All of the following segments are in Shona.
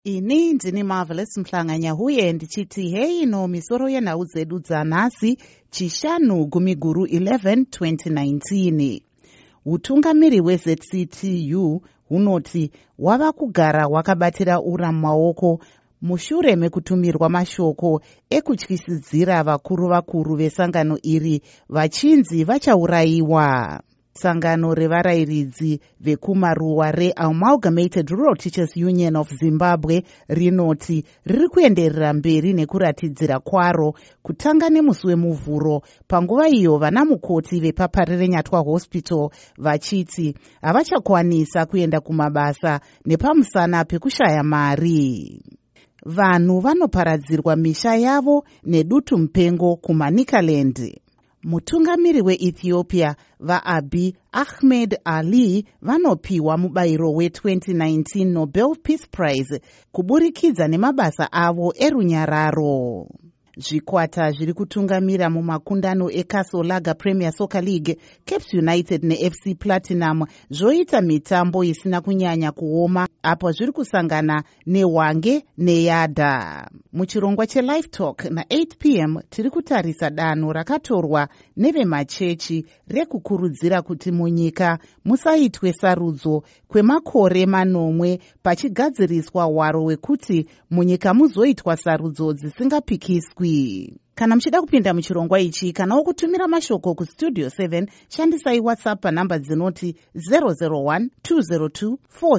Ini ndini Marvelous Mhlanganya huye ndichiti hei no misoro yenhau dzedu dzanhasi chishanu gumiguru 11 2019. Utungamiri weZCTU hunoti wava kugara wakabatira ura mumaoko mushure mekutumirwa mashoko ekutyisidzira vakuru vesangano iri vachinzi vachaurayiwa. Sangano revarairidzi vekumaruwa reAmalgamated Rural Teachers Union of Zimbabwe rinoti riri kuenderera mberi nekuratidzira kwaro kutanga nemusi wemuvhuro, panguva iyo vanamukoti vepaParerenyatwa Hospital vachiti havachakwanisa kuenda kumabasa nepamusana pekushaya mari. Vanhu vanoparadzirwa misha yavo nedutu mupengo kuManicaland. Mutungamiri weEthiopia vaAbiy Ahmed Ali vanopiwa mubayiro we2019 Nobel Peace Prize kuburikidza nemabasa avo erunyararo. Zvikwata zviri kutungamira mumakundano eCastle Lager Premier Soccer League, Cape United neFC Platinum zvoita mitambo isina kunyanya kuoma apo zviri kusangana neHwange neYada. Muchirongwa cheLive Talk na8 p.m. tiri kutarisa danho rakatorwa nevemachechi rekukurudzira kuti munyika musaitwe sarudzo kwemakore manomwe pachigadziriswa hwaro hwekuti munyika muzoitwa sarudzo dzisingapikiswi. Kana muchida kupinda muchirongwa ichi kana kutumira mashoko kustudio 7 shandisai WhatsApp panhamba dzinoti 001 202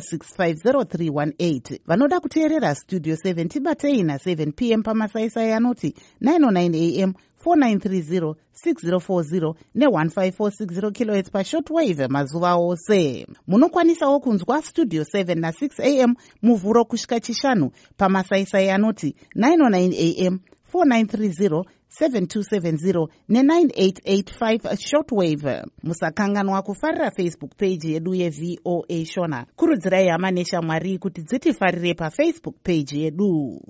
4650318. Vanoda kuteerera Studio 7 tibatei na7 p.m. pamasaisai anoti 909 am 4930 6040 ne1546 kHz pashortwave mazuva ose. Munokwanisawo kunzwa Studio 7 na6 am muvhuro kusvika chishanu pamasaisai anoti 909 am 4930 7270 ne9885 shortwave. Musakanganwa kufarira Facebook page yedu yeVOA Shona. Kurudzirai hama neshamwari kuti dzitifarire paFacebook page yedu.